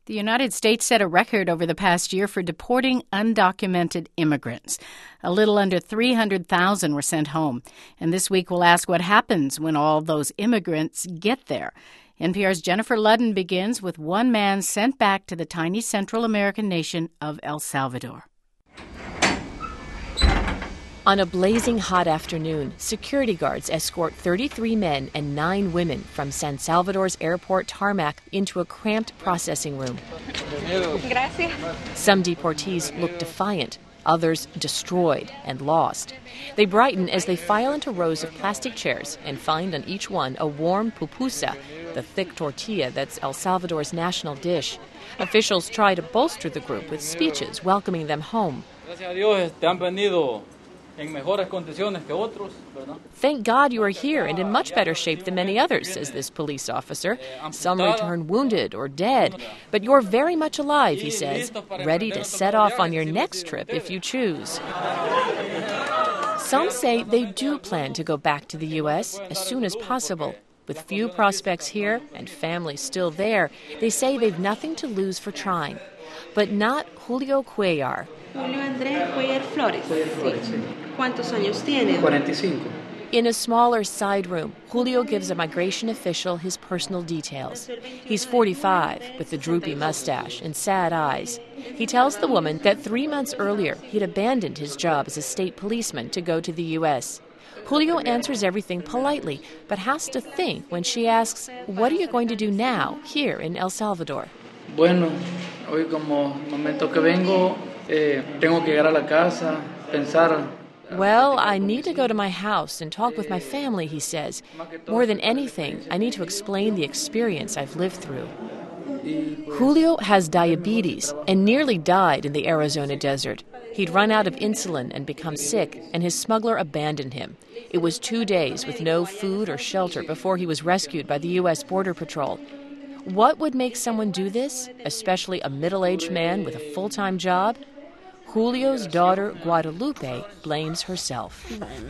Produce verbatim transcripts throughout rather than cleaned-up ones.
The United States set a record over the past year for deporting undocumented immigrants. A little under three hundred thousand were sent home. And this week we'll ask what happens when all those immigrants get there. N P R's Jennifer Ludden begins with one man sent back to the tiny Central American nation of El Salvador. On a blazing hot afternoon, security guards escort thirty-three men and nine women from San Salvador's airport tarmac into a cramped processing room. Gracias. Some deportees look defiant, others destroyed and lost. They brighten as they file into rows of plastic chairs and find on each one a warm pupusa, the thick tortilla that's El Salvador's national dish. Officials try to bolster the group with speeches welcoming them home. Thank God you are here and in much better shape than many others, says this police officer. Some return wounded or dead, but you're very much alive, he says, ready to set off on your next trip if you choose. Some say they do plan to go back to the U S as soon as possible. With few prospects here and families still there, they say they've nothing to lose for trying. But not Julio Cuellar. Julio Andrés Cuellar Flores. Sí. ¿Cuántos años tiene? forty-five. In a smaller side room, Julio gives a migration official his personal details. He's forty-five, with a droopy mustache and sad eyes. He tells the woman that three months earlier he'd abandoned his job as a state policeman to go to the U S Julio answers everything politely, but has to think when she asks, "What are you going to do now, here in El Salvador?" Bueno, hoy como momento que vengo, eh, tengo que llegar a la casa, pensar. Well, I need to go to my house and talk with my family, he says. More than anything, I need to explain the experience I've lived through. Julio has diabetes and nearly died in the Arizona desert. He'd run out of insulin and become sick, and his smuggler abandoned him. It was two days with no food or shelter before he was rescued by the U S Border Patrol. What would make someone do this, especially a middle-aged man with a full-time job? Julio's daughter, Guadalupe, blames herself.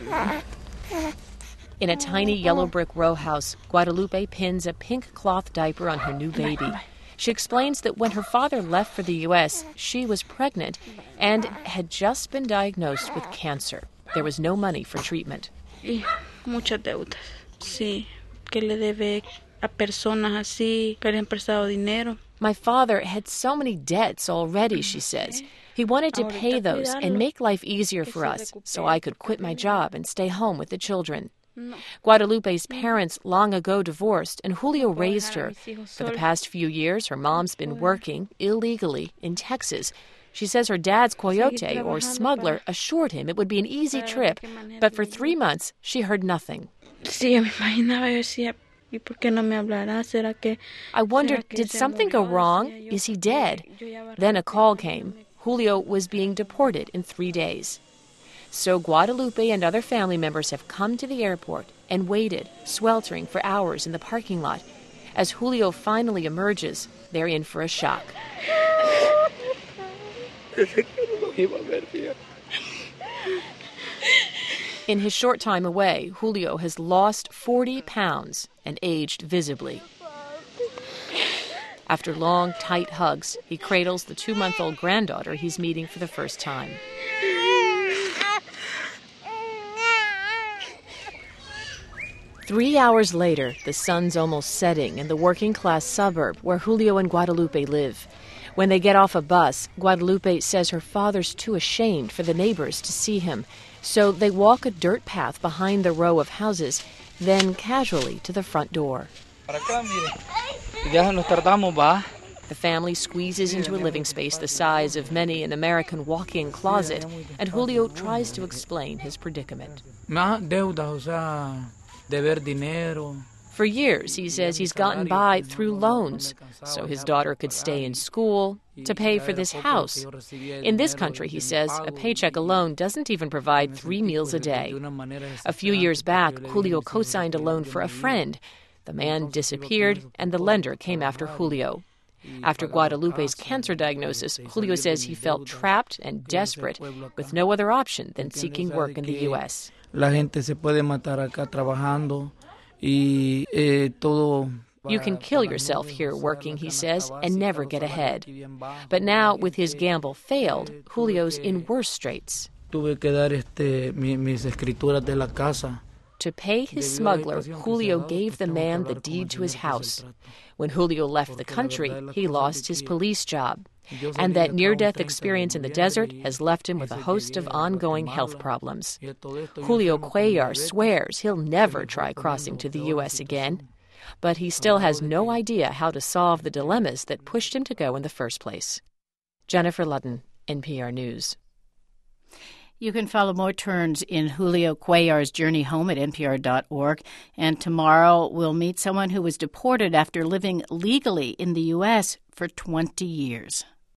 In a tiny yellow brick row house, Guadalupe pins a pink cloth diaper on her new baby. She explains that when her father left for the U S, she was pregnant and had just been diagnosed with cancer. There was no money for treatment. Y muchas deudas, sí, que le debe a personas así que le han prestado dinero. My father had so many debts already, she says. He wanted to pay those and make life easier for us so I could quit my job and stay home with the children. Guadalupe's parents long ago divorced, and Julio raised her. For the past few years, her mom's been working, illegally, in Texas. She says her dad's coyote, or smuggler, assured him it would be an easy trip, but for three months, she heard nothing. I wondered, did something go wrong? Is he dead? Then a call came. Julio was being deported in three days. So Guadalupe and other family members have come to the airport and waited, sweltering for hours in the parking lot. As Julio finally emerges, they're in for a shock. In his short time away, Julio has lost forty pounds and aged visibly. After long, tight hugs, he cradles the two-month-old granddaughter he's meeting for the first time. Three hours later, the sun's almost setting in the working-class suburb where Julio and Guadalupe live. When they get off a bus, Guadalupe says her father's too ashamed for the neighbors to see him, so they walk a dirt path behind the row of houses, then casually to the front door. The family squeezes into a living space the size of many an American walk-in closet, and Julio tries to explain his predicament. For years, he says he's gotten by through loans, so his daughter could stay in school, to pay for this house. In this country, he says, a paycheck alone doesn't even provide three meals a day. A few years back, Julio co-signed a loan for a friend. The man disappeared, and the lender came after Julio. After Guadalupe's cancer diagnosis, Julio says he felt trapped and desperate, with no other option than seeking work in the U S. La gente se puede matar acá trabajando y eh, todo You can kill yourself here working, he says, and never get ahead. But now, with his gamble failed, Julio's in worse straits. Tuve que dar este, mis escrituras de la casa. To pay his smuggler, Julio gave the man the deed to his house. When Julio left the country, he lost his police job. And that near-death experience in the desert has left him with a host of ongoing health problems. Julio Cuellar swears he'll never try crossing to the U S again. But he still has no idea how to solve the dilemmas that pushed him to go in the first place. Jennifer Ludden, N P R News. You can follow more turns in Julio Cuellar's journey home at N P R dot org. And tomorrow we'll meet someone who was deported after living legally in the U S for twenty years.